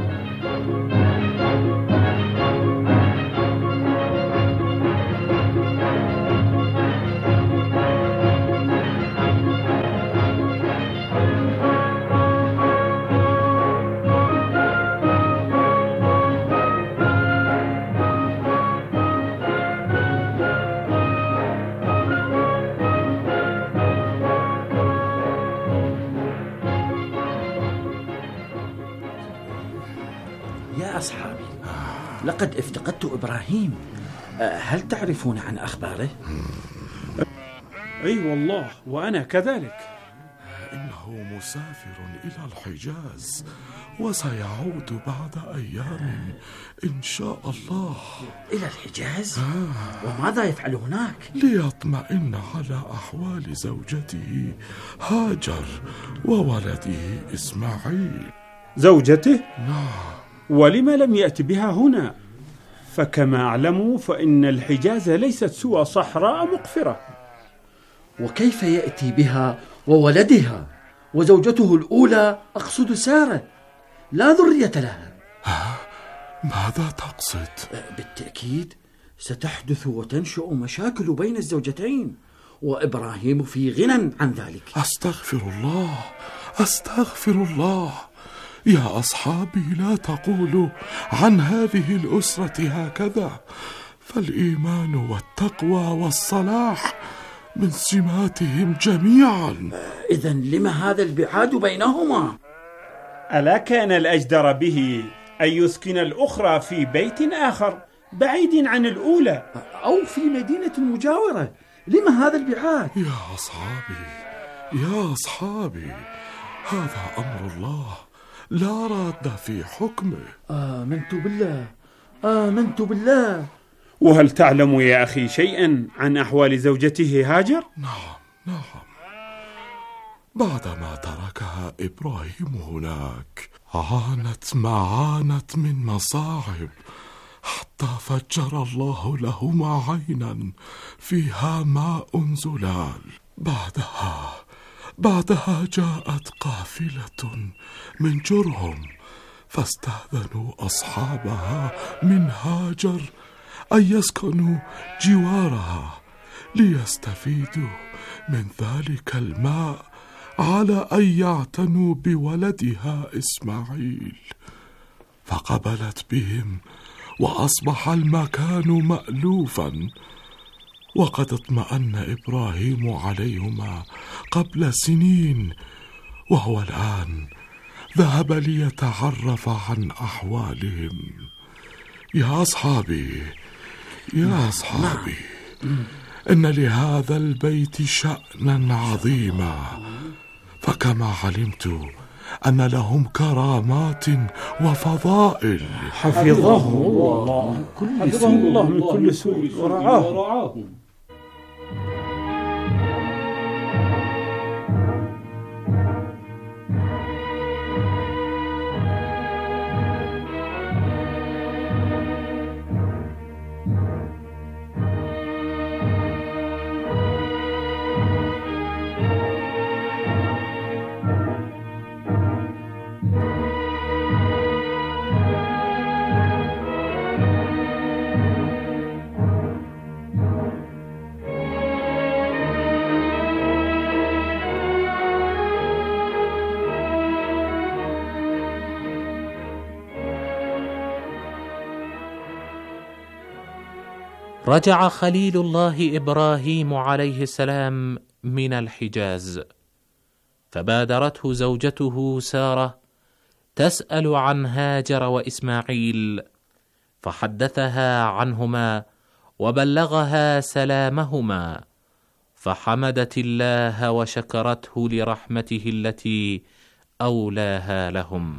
يا أصحابي، لقد افتقدت إبراهيم، هل تعرفون عن أخباره؟ أي والله، وأنا كذلك. إنه مسافر إلى الحجاز وسيعود بعد أيام إن شاء الله. إلى الحجاز؟ وماذا يفعل هناك؟ ليطمئن على أحوال زوجته هاجر وولده إسماعيل. زوجته؟ نعم. ولما لم يأتي بها هنا؟ فكما أعلم فإن الحجاز ليست سوى صحراء مقفرة. وكيف يأتي بها وولدها وزوجته الأولى، أقصد سارة، لا ذرية لها؟ ماذا تقصد؟ بالتأكيد ستحدث وتنشأ مشاكل بين الزوجتين، وإبراهيم في غنى عن ذلك. أستغفر الله، أستغفر الله. يا أصحابي لا تقولوا عن هذه الأسرة هكذا، فالإيمان والتقوى والصلاح من سماتهم جميعا. إذن لما هذا البعاد بينهما؟ ألا كان الأجدر به أن يسكن الأخرى في بيت آخر بعيد عن الأولى، أو في مدينة مجاورة؟ لما هذا البعاد؟ يا أصحابي هذا أمر الله لا راد في حكمه. آمنت بالله. وهل تعلم يا أخي شيئا عن أحوال زوجته هاجر؟ نعم، بعدما تركها إبراهيم هناك عانت ما عانت من مصاعب، حتى فجر الله لهما عينا فيها ماء زلال. بعدها جاءت قافلة من جرهم فاستأذنوا أصحابها من هاجر أن يسكنوا جوارها ليستفيدوا من ذلك الماء على أن يعتنوا بولدها إسماعيل، فقبلت بهم وأصبح المكان مألوفا. وقد اطمأن إبراهيم عليهما قبل سنين، وهو الآن ذهب ليتعرف عن أحوالهم. يا أصحابي إن لهذا البيت شأنا عظيما، فكما علمت أن لهم كرامات وفضائل. حفظه الله من كل سوء ورعاه. رجع خليل الله إبراهيم عليه السلام من الحجاز، فبادرته زوجته سارة تسأل عن هاجر وإسماعيل، فحدثها عنهما وبلغها سلامهما، فحمدت الله وشكرته لرحمته التي أولاها لهم.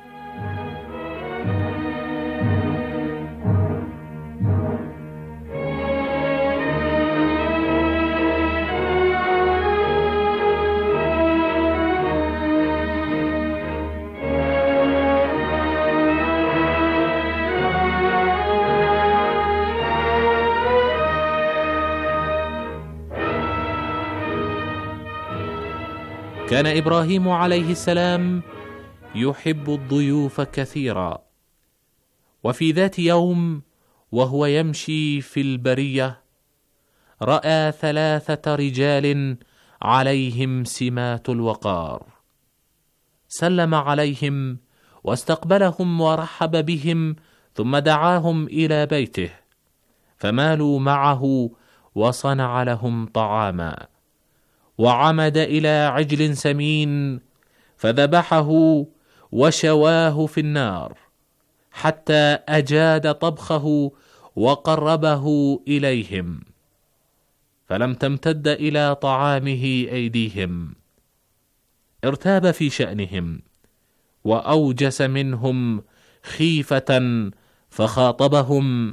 كان إبراهيم عليه السلام يحب الضيوف كثيرا، وفي ذات يوم وهو يمشي في البرية رأى 3 رجال عليهم سمات الوقار، سلم عليهم واستقبلهم ورحب بهم، ثم دعاهم إلى بيته، فمالوا معه وصنع لهم طعاما، وعمد إلى عجل سمين فذبحه وشواه في النار حتى أجاد طبخه وقربه إليهم، فلم تمتد إلى طعامه أيديهم، ارتاب في شأنهم وأوجس منهم خيفة، فخاطبهم: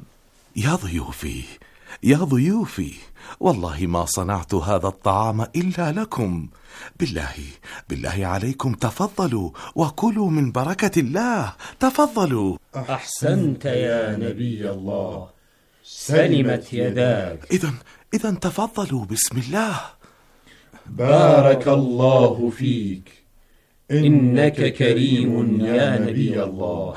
يا ضيوفي، والله ما صنعت هذا الطعام إلا لكم، بالله عليكم تفضلوا وكلوا من بركة الله، تفضلوا. أحسنت يا نبي الله، سلمت يداك. إذا تفضلوا، بسم الله. بارك الله فيك، إنك كريم يا نبي الله.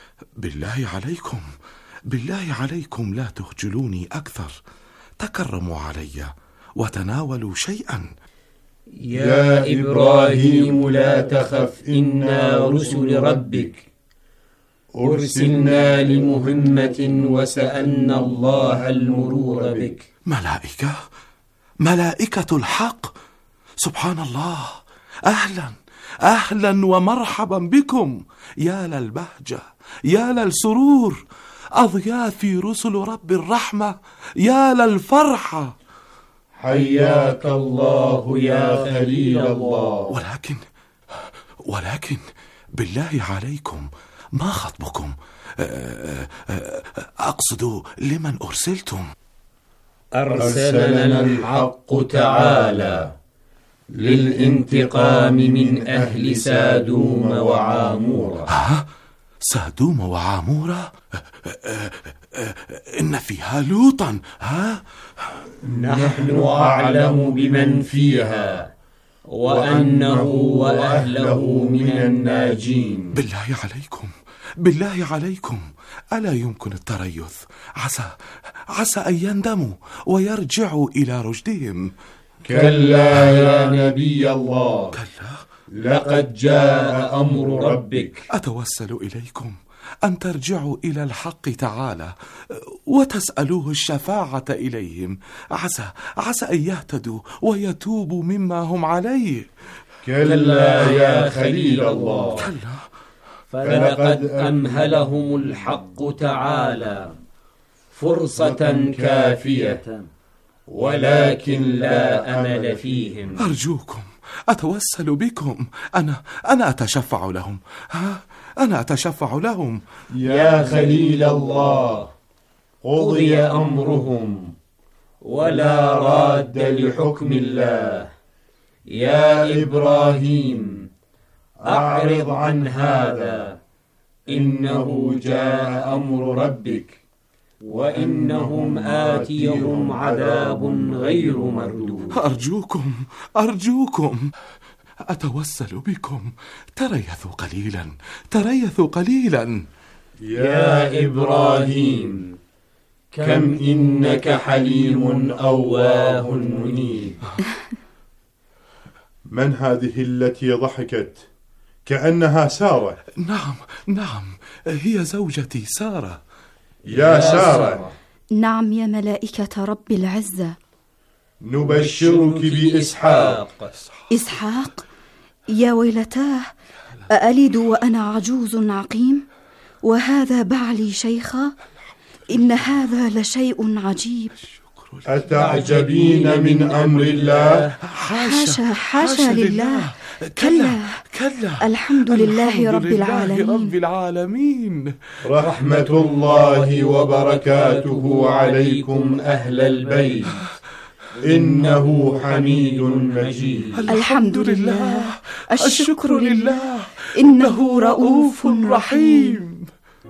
بالله عليكم لا تخجلوني أكثر، تكرموا علي وتناولوا شيئا. يا إبراهيم لا تخف إنا رسل ربك أرسلنا لمهمة وسألنا الله المرور بك. ملائكة الحق، سبحان الله. أهلا ومرحبا بكم، يا للبهجة، يا للسرور، أضيافي رسل رب الرحمة، يا للفرحة. حياك الله يا خليل الله. ولكن بالله عليكم، ما خطبكم؟ أقصد لمن أرسلتم؟ أرسلنا الحق تعالى للانتقام من أهل سادوم وعامورة. سادوم وعامورة؟ إن فيها لوطا. نحن أعلم بمن فيها وأنه وأهله من الناجين. بالله عليكم، ألا يمكن التريث؟ عسى أن يندموا ويرجعوا إلى رشدهم. كلا يا نبي الله، لقد جاء أمر ربك. أتوسل إليكم أن ترجعوا إلى الحق تعالى وتسألوه الشفاعة إليهم، عسى أن يهتدوا ويتوبوا مما هم عليه. كلا يا خليل الله، فلقد أمهلهم الحق تعالى فرصة كافية، ولكن لا أمل فيهم. أرجوكم، أتوسل بكم، أنا أتشفع لهم، أنا أتشفع لهم. يا خليل الله، قضي أمرهم ولا راد لحكم الله. يا إبراهيم، أعرض عن هذا، إنه جاء أمر ربك، وإنهم آتيهم عذاب غير مردود. أرجوكم أتوسل بكم، تريثوا قليلا. يا إبراهيم، كم إنك حليم أواه منيب. من هذه التي ضحكت؟ كأنها سارة. نعم، هي زوجتي سارة. يا سارة. نعم يا ملائكة رب العزة. نبشرك بإسحاق. إسحاق؟ يا ويلتاه، أألد وأنا عجوز عقيم وهذا بعلي شيخا؟ إن هذا لشيء عجيب. أتعجبين من أمر الله؟ حاشا لله. كلا الحمد لله رب العالمين. رحمة الله وبركاته عليكم أهل البيت، إنه حميد مجيد. الحمد لله، الشكر لله، إنه رؤوف رحيم.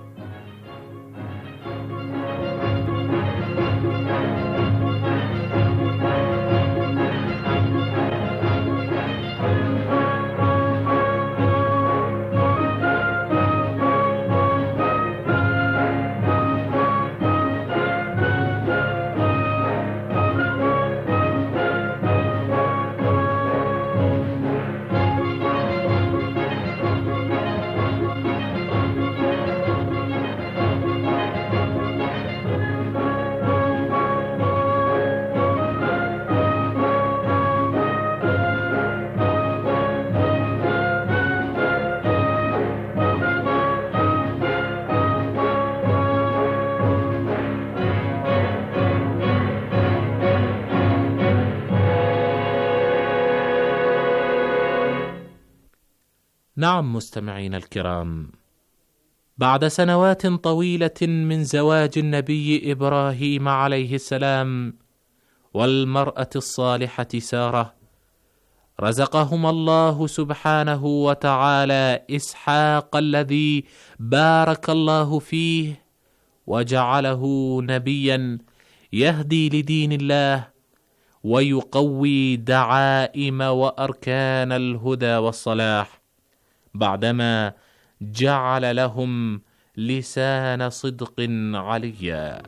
نعم مستمعين الكرام، بعد سنوات طويلة من زواج النبي إبراهيم عليه السلام والمرأة الصالحة سارة، رزقهما الله سبحانه وتعالى إسحاق الذي بارك الله فيه وجعله نبيا يهدي لدين الله ويقوي دعائم وأركان الهدى والصلاح، بعدما جعل لهم لسان صدق عليا.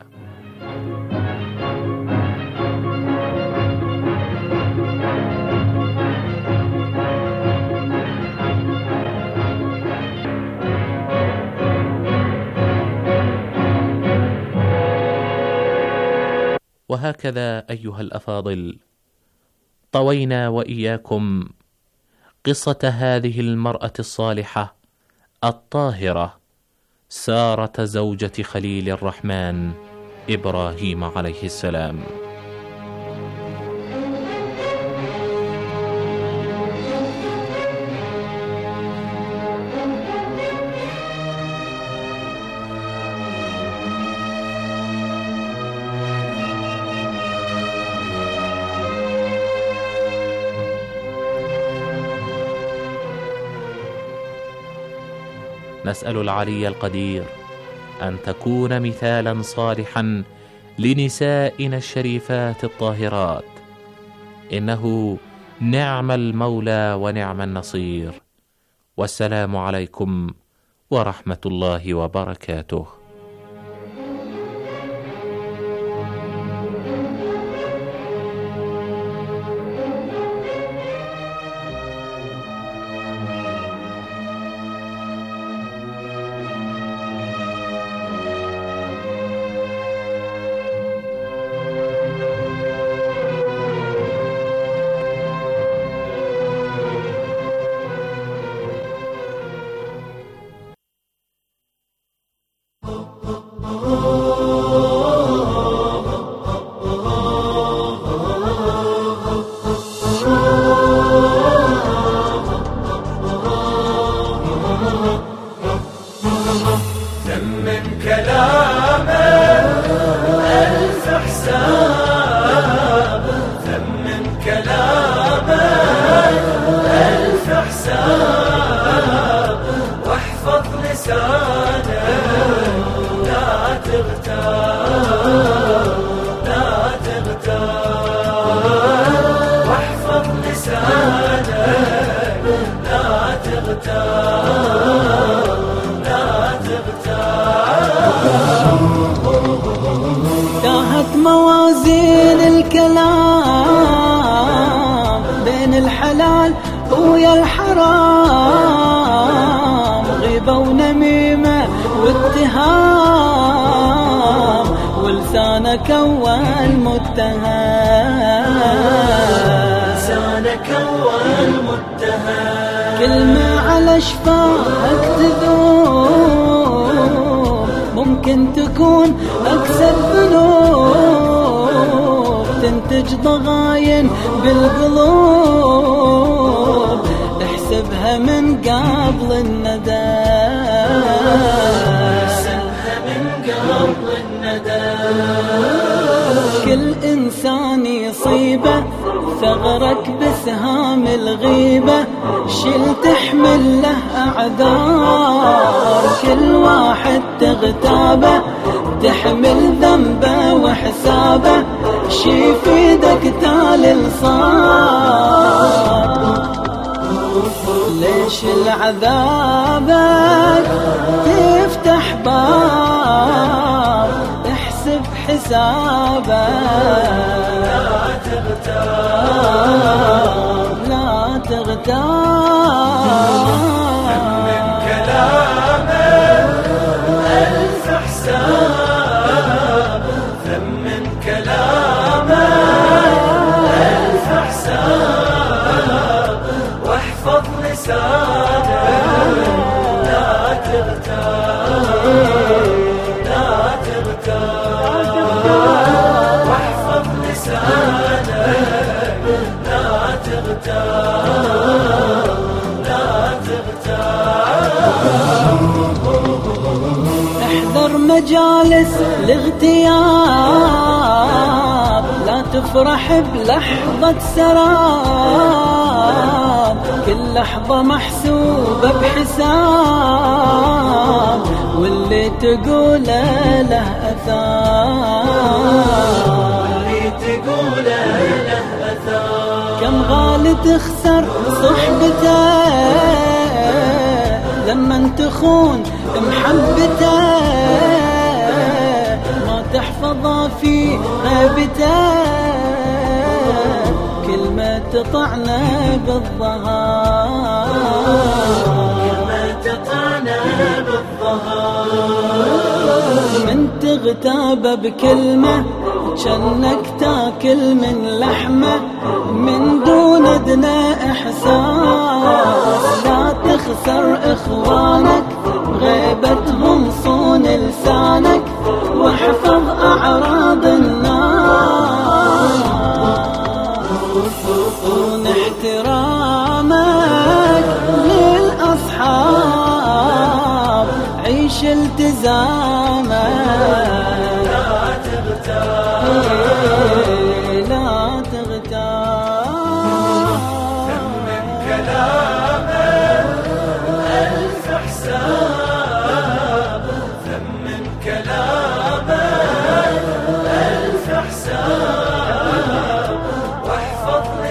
وهكذا أيها الأفاضل طوينا وإياكم قصة هذه المرأة الصالحة الطاهرة سارة زوجة خليل الرحمن إبراهيم عليه السلام. نسأل العلي القدير أن تكون مثالا صالحا لنسائنا الشريفات الطاهرات، إنه نعم المولى ونعم النصير. والسلام عليكم ورحمة الله وبركاته. تاهت موازين الكلام بين الحلال ويا الحرام، غيبة ونميمة واتهام، ولسانك أول متهم، لسانك أول متهم، كلمة على شفاك تذوب، ممكن تكون أكثر ذنوب، تنتج ضغاين بالقلوب، احسبها من قبل الندم، احسبها من قبل الندم، كل إنسان يصيبه ثغرك بسهام الغيبة، شل تحمل له أعذار، كل واحد تغتابه تحمل ذنبه وحسابه، شي في ايدك تالي صار، ليش العذابك تفتح باب، احسب حسابك، لا تغتاب، لا تغتاب، من كلامك ألف حساب، ثمن كلامك ألف حساب، واحفظ لسانك، لا تغتاب، لا تغتاب، واحفظ لسانك، لا تغتاب، لا تغتاب، احذر مجالس الاغتياب، لا تفرح بلحظة سراب، كل لحظة محسوبة بحساب، واللي تقوله له أثار، واللي تقوله له أثار، كم غالي تخسر صحبته لما تخون محبته، ما تحفظه في غيبته، كلمة تطعنا بالظهر، كلمة تطعنا بالظهر، من تغتاب بكلمة جنك تاكل من لحمه من دون ادنى احساس. لا تخسر اخوانك غيبتهم صون لسانك واحفظ اعراض الناس. صون احترامك للاصحاب عيش التزامك لا تبتال